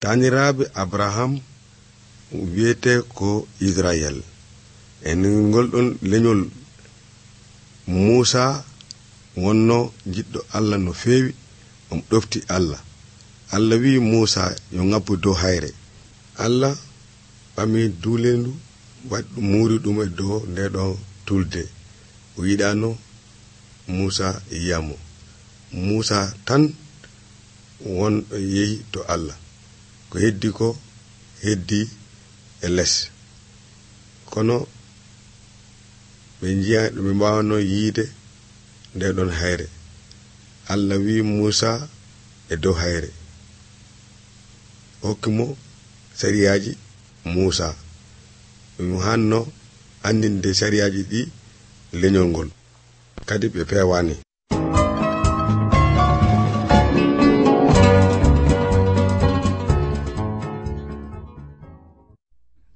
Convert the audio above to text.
taniraɓe Abraham wiyete ko Israel en ngol ɗon leñol Musa wonno jiɗɗo Allah no feewi ɗofti Allah wi Musa yo ngabbu dow hayre Allah ɓami duulendu waɗi muuri ɗum e dow nde ɗon tulde o yiɗano Musa yiyamo Musa tan won yehi to Allah ko heddi e less kono ɓe mbawano yiide nde ɗon hayre Allah wi Musa e dow hayre hokkimo sariyaji Musa ɗum hanno andinde sariyaji ɗi leñol ngol kadi ɓe pewani